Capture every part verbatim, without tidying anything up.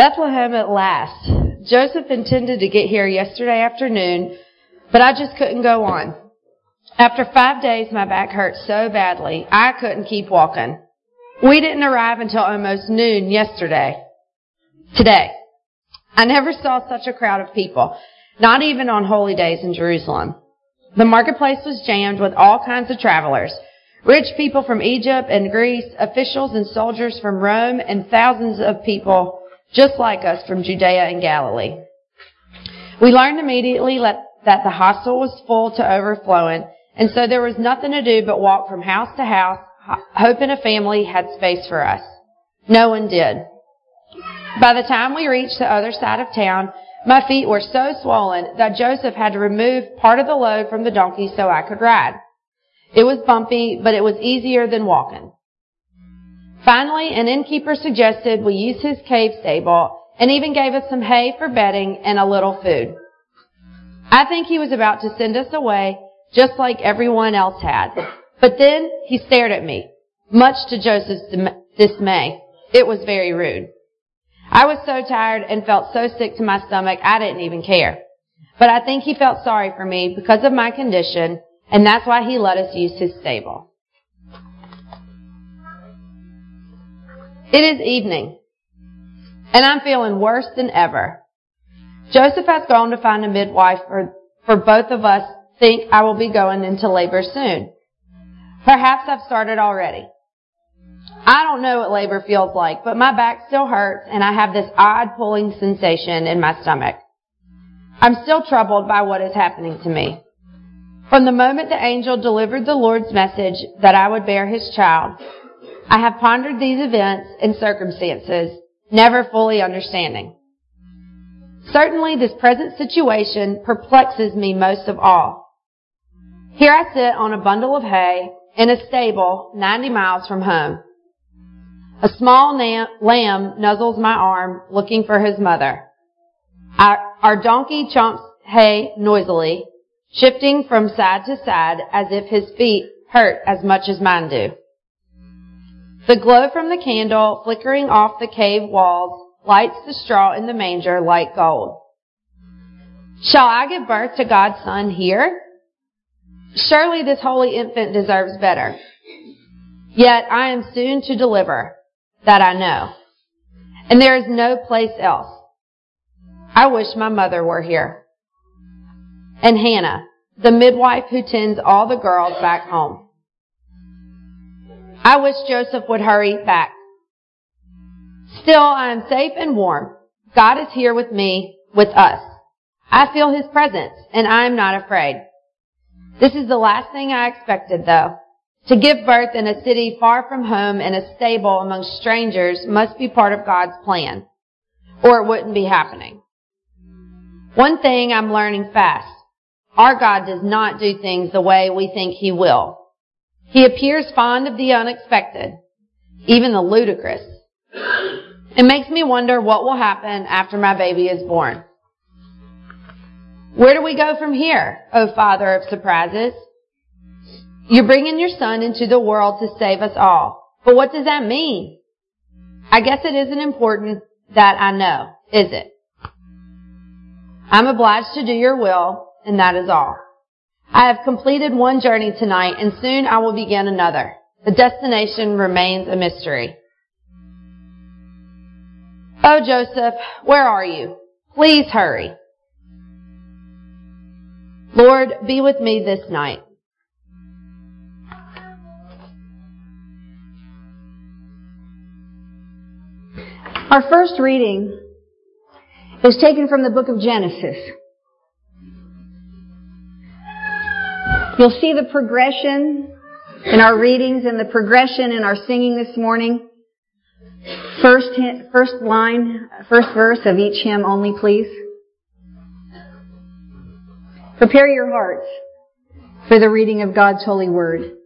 Bethlehem at last. Joseph intended to get here yesterday afternoon, but I just couldn't go on. After five days, my back hurt so badly, I couldn't keep walking. We didn't arrive until almost noon yesterday. Today. I never saw such a crowd of people, not even on holy days in Jerusalem. The marketplace was jammed with all kinds of travelers, rich people from Egypt and Greece, officials and soldiers from Rome, and thousands of people just like us from Judea and Galilee. We learned immediately that the hostel was full to overflowing, and so there was nothing to do but walk from house to house, hoping a family had space for us. No one did. By the time we reached the other side of town, my feet were so swollen that Joseph had to remove part of the load from the donkey so I could ride. It was bumpy, but it was easier than walking. Finally, an innkeeper suggested we use his cave stable and even gave us some hay for bedding and a little food. I think he was about to send us away just like everyone else had. But then he stared at me, much to Joseph's dismay. It was very rude. I was so tired and felt so sick to my stomach I didn't even care. But I think he felt sorry for me because of my condition, and that's why he let us use his stable. It is evening, and I'm feeling worse than ever. Joseph has gone to find a midwife for, for both of us think I will be going into labor soon. Perhaps I've started already. I don't know what labor feels like, but my back still hurts and I have this odd pulling sensation in my stomach. I'm still troubled by what is happening to me. From the moment the angel delivered the Lord's message that I would bear his child, I have pondered these events and circumstances, never fully understanding. Certainly this present situation perplexes me most of all. Here I sit on a bundle of hay in a stable ninety miles from home. A small lamb nuzzles my arm, looking for his mother. Our, our donkey chomps hay noisily, shifting from side to side as if his feet hurt as much as mine do. The glow from the candle flickering off the cave walls lights the straw in the manger like gold. Shall I give birth to God's Son here? Surely this holy infant deserves better. Yet I am soon to deliver, that I know. And there is no place else. I wish my mother were here. And Hannah, the midwife who tends all the girls back home. I wish Joseph would hurry back. Still, I am safe and warm. God is here with me, with us. I feel his presence, and I am not afraid. This is the last thing I expected, though. To give birth in a city far from home in a stable among strangers must be part of God's plan, or it wouldn't be happening. One thing I'm learning fast. Our God does not do things the way we think he will. He appears fond of the unexpected, even the ludicrous. It makes me wonder what will happen after my baby is born. Where do we go from here, O Father of surprises? You're bringing your Son into the world to save us all. But what does that mean? I guess it isn't important that I know, is it? I'm obliged to do your will, and that is all. I have completed one journey tonight, and soon I will begin another. The destination remains a mystery. Oh, Joseph, where are you? Please hurry. Lord, be with me this night. Our first reading is taken from the book of Genesis. You'll see the progression in our readings and the progression in our singing this morning. First, first line, first verse of each hymn only, please. Prepare your hearts for the reading of God's holy word.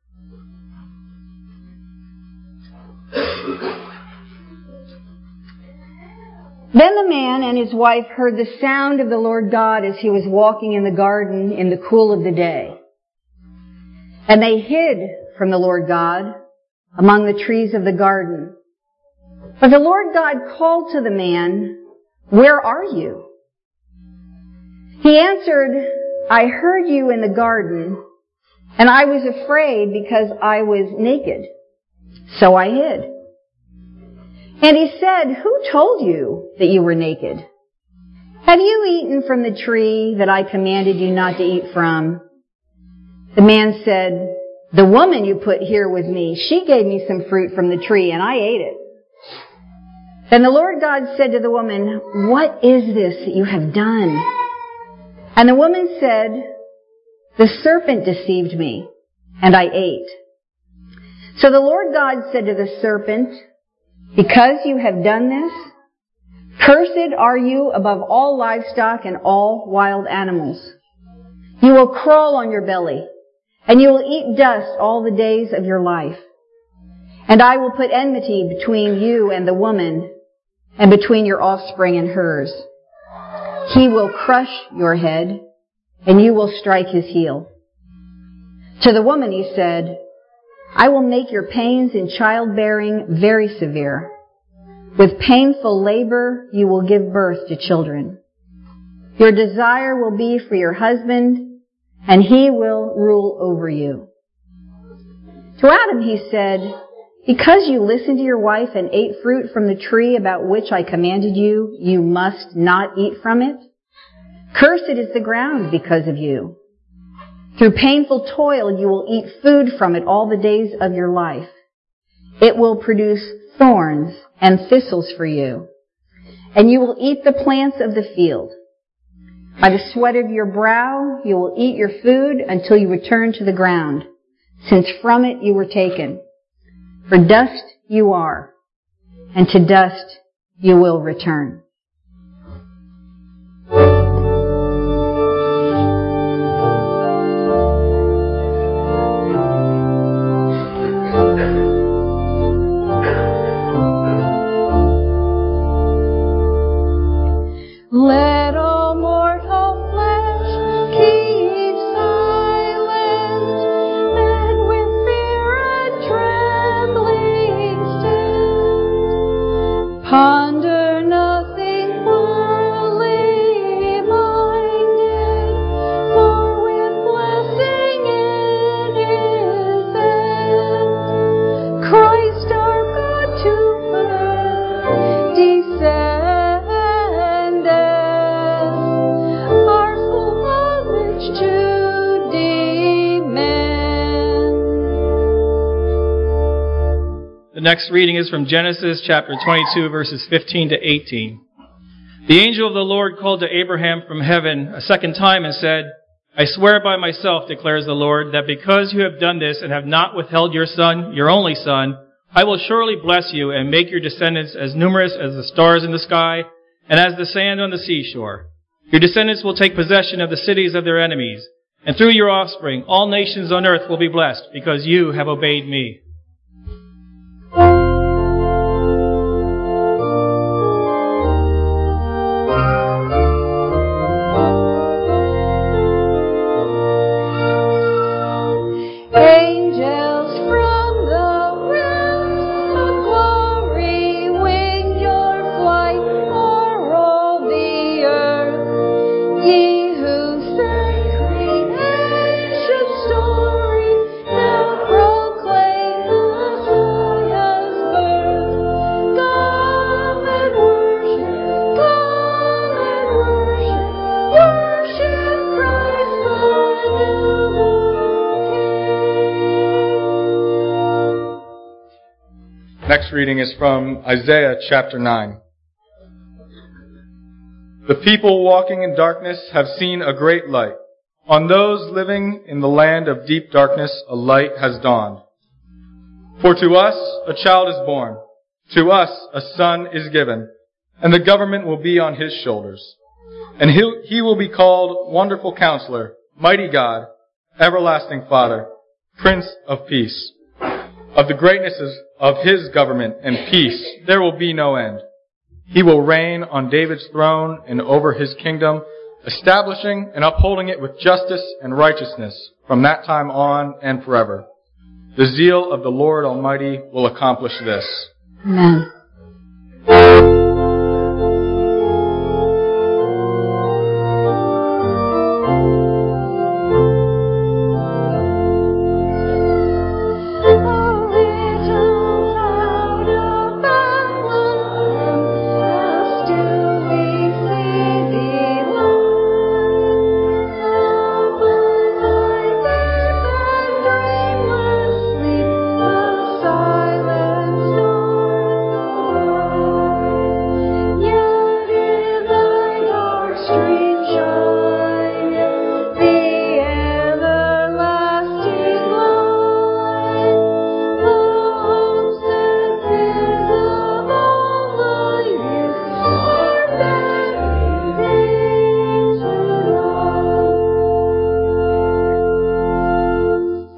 Then the man and his wife heard the sound of the Lord God as he was walking in the garden in the cool of the day. And they hid from the Lord God among the trees of the garden. But the Lord God called to the man, "Where are you?" He answered, "I heard you in the garden, and I was afraid because I was naked. So I hid." And he said, "Who told you that you were naked? Have you eaten from the tree that I commanded you not to eat from?" The man said, "The woman you put here with me, she gave me some fruit from the tree, and I ate it." Then the Lord God said to the woman, "What is this that you have done?" And the woman said, "The serpent deceived me, and I ate." So the Lord God said to the serpent, "Because you have done this, cursed are you above all livestock and all wild animals. You will crawl on your belly, and you will eat dust all the days of your life. And I will put enmity between you and the woman, and between your offspring and hers. He will crush your head, and you will strike his heel." To the woman he said, "I will make your pains in childbearing very severe. With painful labor you will give birth to children. Your desire will be for your husband, and he will rule over you." To Adam he said, "Because you listened to your wife and ate fruit from the tree about which I commanded you, you must not eat from it. Cursed is the ground because of you. Through painful toil you will eat food from it all the days of your life. It will produce thorns and thistles for you, and you will eat the plants of the field. By the sweat of your brow you will eat your food until you return to the ground, since from it you were taken. For dust you are, and to dust you will return." Let all mortal flesh keep silent, and with fear and trembling stand. Ponder nothing worldly minded, for with blessing in his end. Christ our God to earth descend. The next reading is from Genesis chapter twenty-two, verses fifteen to eighteen. The angel of the Lord called to Abraham from heaven a second time and said, "I swear by myself, declares the Lord, that because you have done this and have not withheld your son, your only son, I will surely bless you and make your descendants as numerous as the stars in the sky and as the sand on the seashore. Your descendants will take possession of the cities of their enemies, and through your offspring all nations on earth will be blessed because you have obeyed me." Next reading is from Isaiah chapter nine. The people walking in darkness have seen a great light. On those living in the land of deep darkness, a light has dawned. For to us a child is born, to us a son is given, and the government will be on his shoulders. And he he will be called Wonderful Counselor, Mighty God, Everlasting Father, Prince of Peace. Of the greatness of his government and peace there will be no end. He will reign on David's throne and over his kingdom, establishing and upholding it with justice and righteousness from that time on and forever. The zeal of the Lord Almighty will accomplish this. Amen.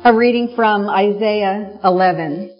A reading from Isaiah eleven.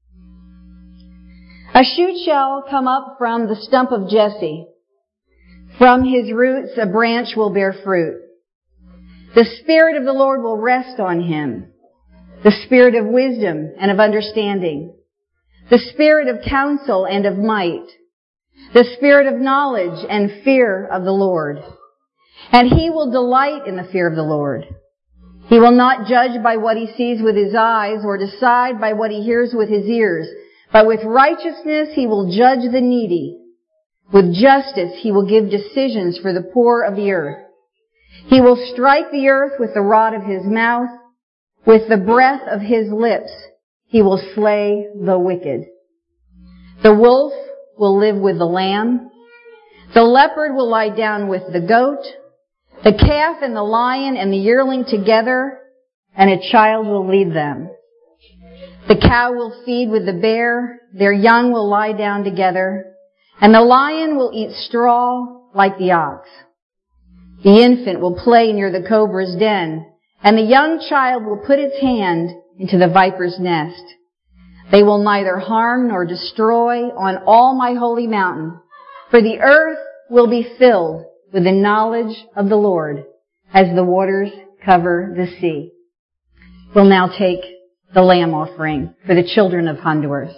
A shoot shall come up from the stump of Jesse. From his roots a branch will bear fruit. The Spirit of the Lord will rest on him, the Spirit of wisdom and of understanding, the Spirit of counsel and of might, the Spirit of knowledge and fear of the Lord. And he will delight in the fear of the Lord. He will not judge by what he sees with his eyes or decide by what he hears with his ears, but with righteousness he will judge the needy. With justice he will give decisions for the poor of the earth. He will strike the earth with the rod of his mouth. With the breath of his lips he will slay the wicked. The wolf will live with the lamb. The leopard will lie down with the goat. The calf and the lion and the yearling together, and a child will lead them. The cow will feed with the bear, their young will lie down together, and the lion will eat straw like the ox. The infant will play near the cobra's den, and the young child will put its hand into the viper's nest. They will neither harm nor destroy on all my holy mountain, for the earth will be filled with the knowledge of the Lord as the waters cover the sea. We'll now take the lamb offering for the children of Honduras.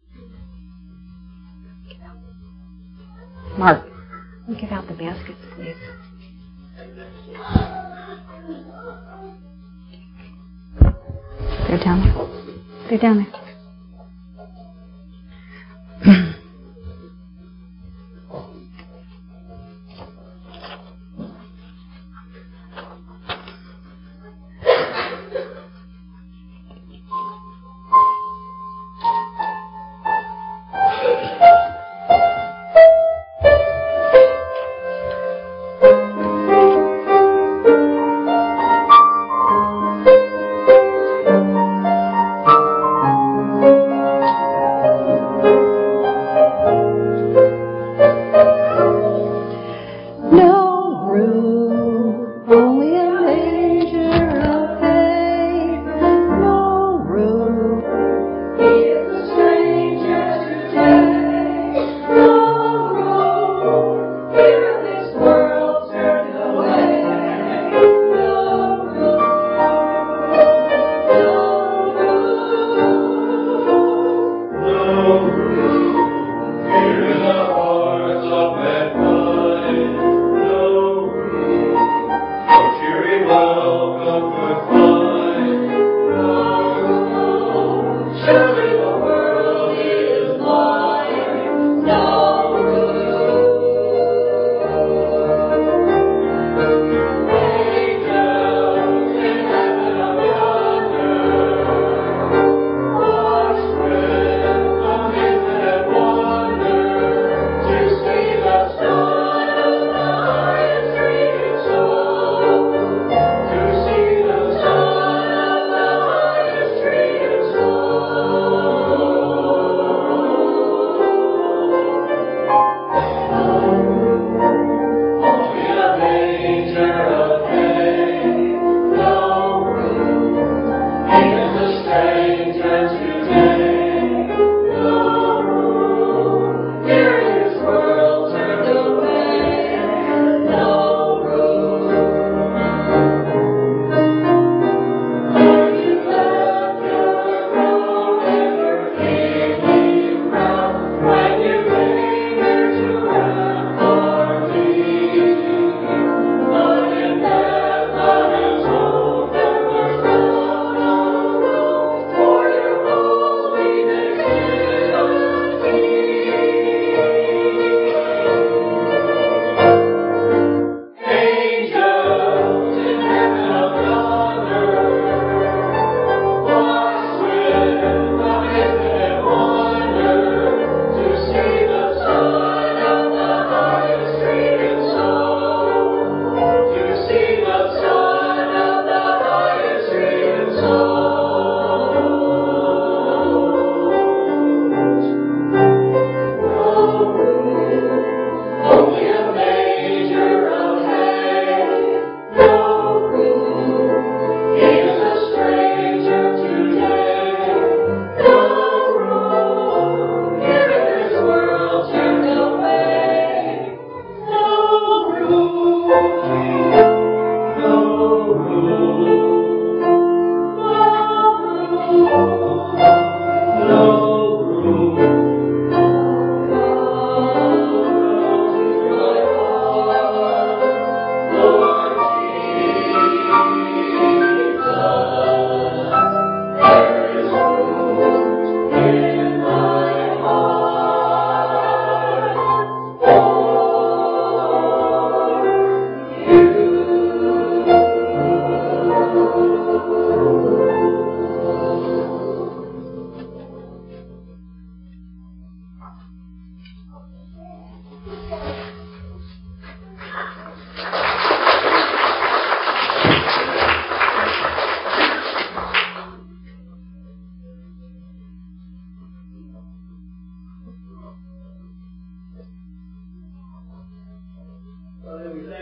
Mark, give out the baskets, please. They're down there. They're down there.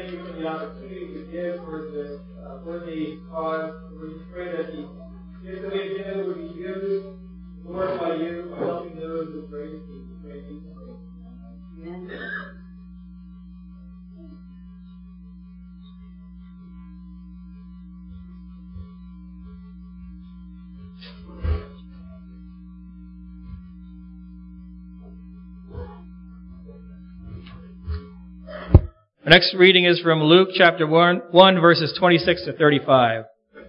thank you for the opportunity to give for this uh, worthy cause. We pray that the gifts that we give would be used to glorify you by helping those with greatest need. We pray in Jesus' name. Amen. Our next reading is from Luke chapter one, one, verses twenty-six to thirty-five.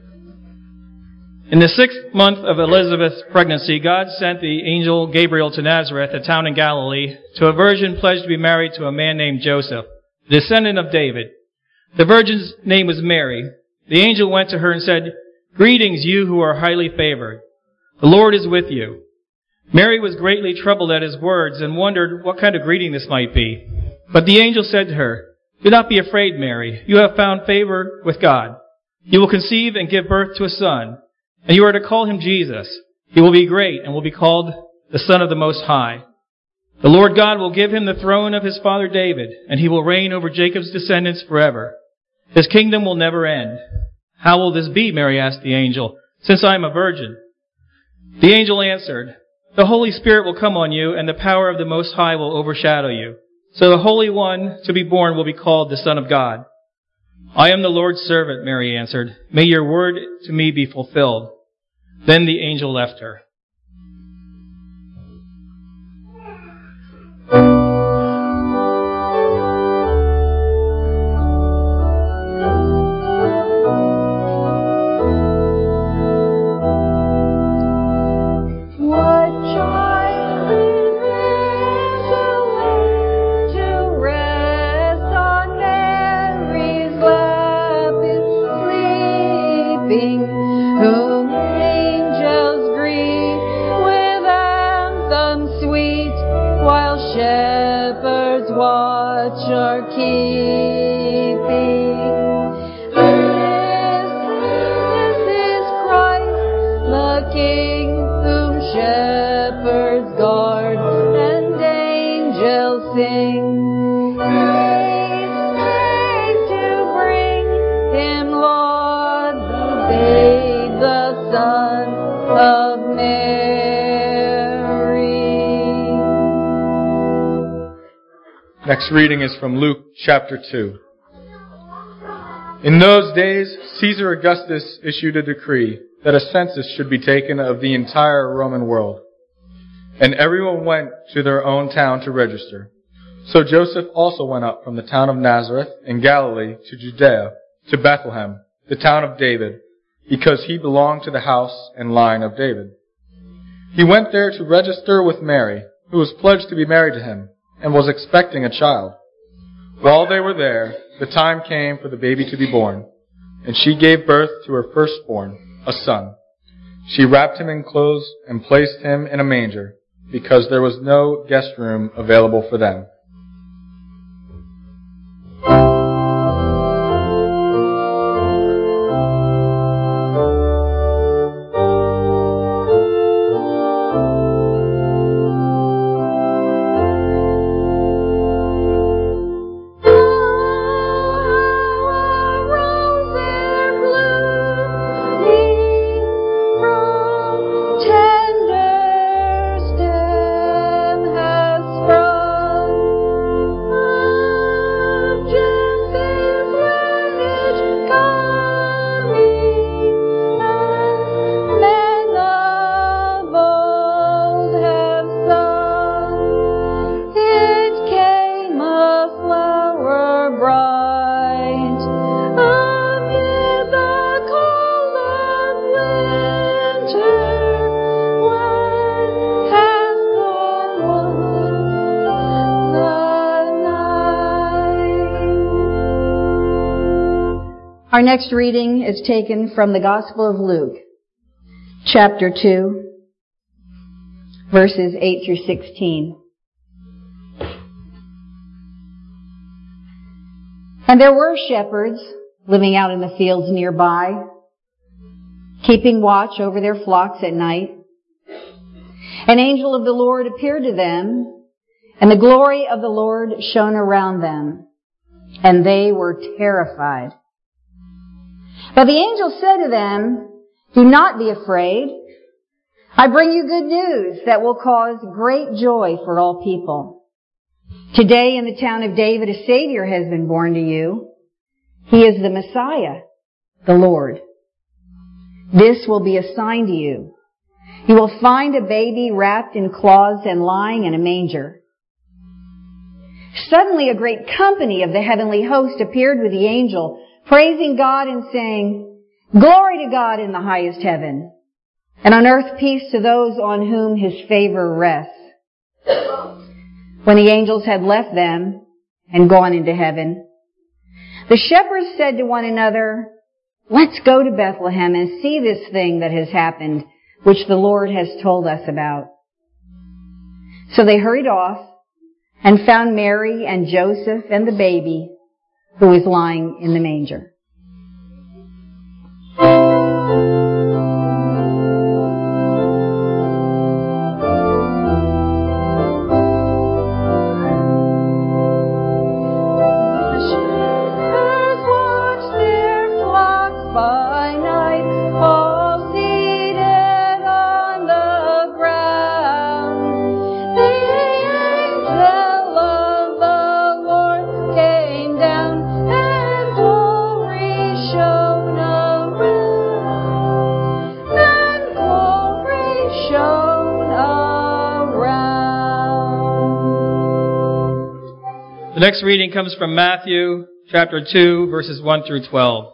In the sixth month of Elizabeth's pregnancy, God sent the angel Gabriel to Nazareth, a town in Galilee, to a virgin pledged to be married to a man named Joseph, the descendant of David. The virgin's name was Mary. The angel went to her and said, "Greetings, you who are highly favored. The Lord is with you." Mary was greatly troubled at his words and wondered what kind of greeting this might be. But the angel said to her, "Do not be afraid, Mary. You have found favor with God. You will conceive and give birth to a son, and you are to call him Jesus. He will be great and will be called the Son of the Most High. The Lord God will give him the throne of his father David, and he will reign over Jacob's descendants forever. His kingdom will never end." "How will this be?" Mary asked the angel, "since I am a virgin?" The angel answered, "The Holy Spirit will come on you, and the power of the Most High will overshadow you. So the Holy One to be born will be called the Son of God." "I am the Lord's servant," Mary answered. "May your word to me be fulfilled." Then the angel left her. Next reading is from Luke chapter two. In those days, Caesar Augustus issued a decree that a census should be taken of the entire Roman world. And everyone went to their own town to register. So Joseph also went up from the town of Nazareth in Galilee to Judea, to Bethlehem, the town of David, because he belonged to the house and line of David. He went there to register with Mary, who was pledged to be married to him, and was expecting a child. While they were there, the time came for the baby to be born, and she gave birth to her firstborn, a son. She wrapped him in clothes and placed him in a manger, because there was no guest room available for them. Our next reading is taken from the Gospel of Luke, chapter two, verses eight through sixteen. And there were shepherds living out in the fields nearby, keeping watch over their flocks at night. An angel of the Lord appeared to them, and the glory of the Lord shone around them, and they were terrified. But the angel said to them, "Do not be afraid. I bring you good news that will cause great joy for all people. Today in the town of David a Savior has been born to you. He is the Messiah, the Lord. This will be a sign to you. You will find a baby wrapped in cloths and lying in a manger." Suddenly a great company of the heavenly host appeared with the angel, praising God and saying, "Glory to God in the highest heaven, and on earth peace to those on whom his favor rests." When the angels had left them and gone into heaven, the shepherds said to one another, "Let's go to Bethlehem and see this thing that has happened, which the Lord has told us about." So they hurried off and found Mary and Joseph and the baby who was lying in the manger. The next reading comes from Matthew chapter two, verses one through twelve.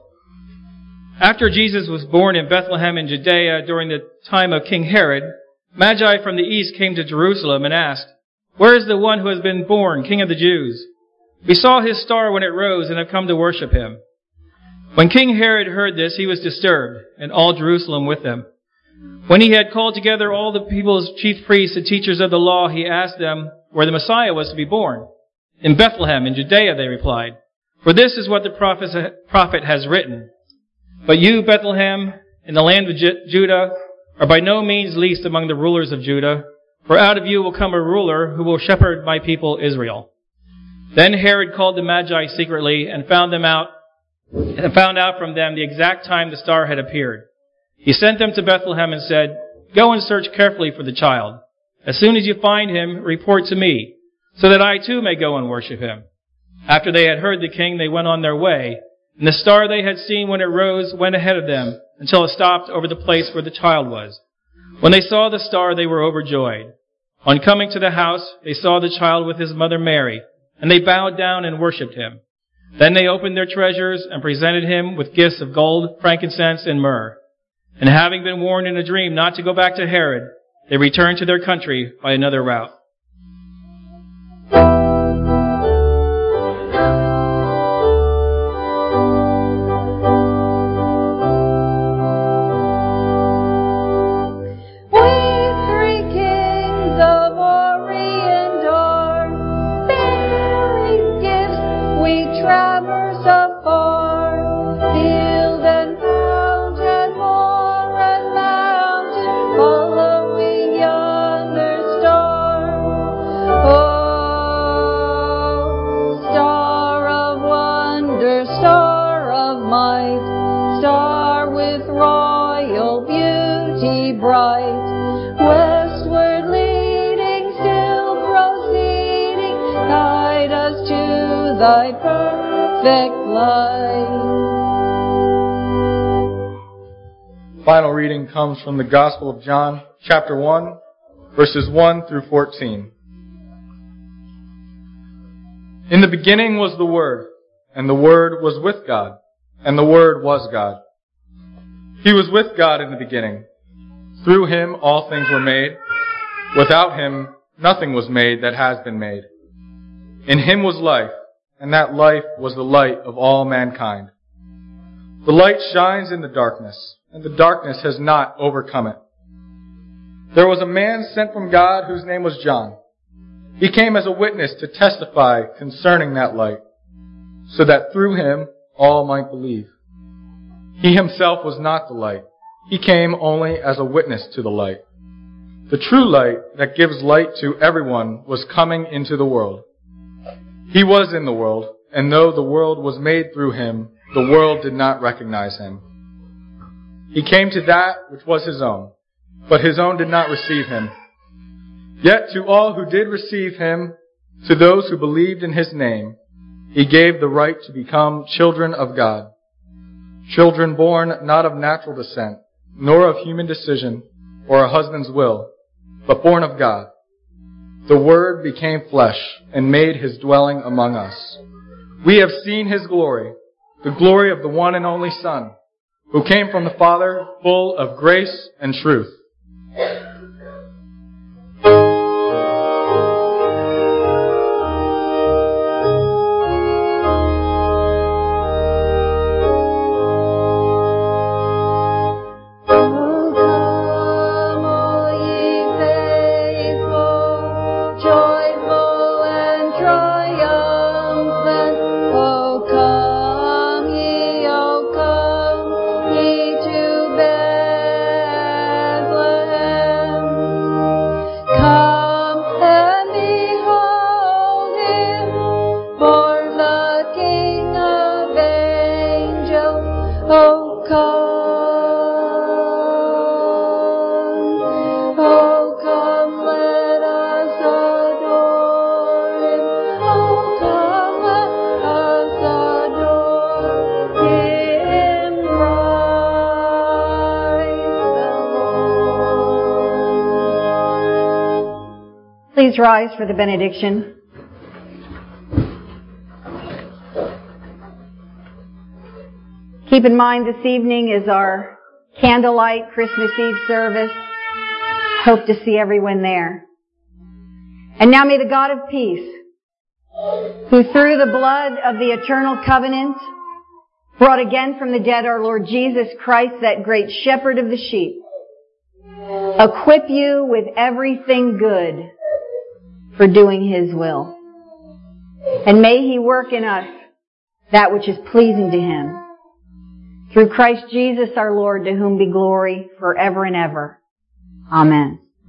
After Jesus was born in Bethlehem in Judea during the time of King Herod, Magi from the east came to Jerusalem and asked, "Where is the one who has been born, King of the Jews? We saw his star when it rose and have come to worship him." When King Herod heard this, he was disturbed, and all Jerusalem with him. When he had called together all the people's chief priests and teachers of the law, he asked them where the Messiah was to be born. "In Bethlehem, in Judea," they replied, "for this is what the prophet has written. But you, Bethlehem, in the land of Judah, are by no means least among the rulers of Judah, for out of you will come a ruler who will shepherd my people Israel." Then Herod called the Magi secretly and found them out, and found out from them the exact time the star had appeared. He sent them to Bethlehem and said, "Go and search carefully for the child. As soon as you find him, report to me, so that I too may go and worship him." After they had heard the king, they went on their way, and the star they had seen when it rose went ahead of them until it stopped over the place where the child was. When they saw the star, they were overjoyed. On coming to the house, they saw the child with his mother Mary, and they bowed down and worshipped him. Then they opened their treasures and presented him with gifts of gold, frankincense, and myrrh. And having been warned in a dream not to go back to Herod, they returned to their country by another route. Thy perfect light. Final reading comes from the Gospel of John, chapter one, verses one through fourteen. In the beginning was the Word, and the Word was with God, and the Word was God. He was with God in the beginning. Through him all things were made. Without him nothing was made that has been made. In him was life, and that life was the light of all mankind. The light shines in the darkness, and the darkness has not overcome it. There was a man sent from God whose name was John. He came as a witness to testify concerning that light, so that through him all might believe. He himself was not the light. He came only as a witness to the light. The true light that gives light to everyone was coming into the world. He was in the world, and though the world was made through him, the world did not recognize him. He came to that which was his own, but his own did not receive him. Yet to all who did receive him, to those who believed in his name, he gave the right to become children of God. Children born not of natural descent, nor of human decision or a husband's will, but born of God. The Word became flesh and made his dwelling among us. We have seen his glory, the glory of the one and only Son, who came from the Father, full of grace and truth. Please rise for the benediction. Keep in mind this evening is our candlelight Christmas Eve service. Hope to see everyone there. And now may the God of peace, who through the blood of the eternal covenant brought again from the dead our Lord Jesus Christ, that great shepherd of the sheep, equip you with everything good for doing his will. And may he work in us that which is pleasing to him. Through Christ Jesus our Lord, to whom be glory forever and ever. Amen.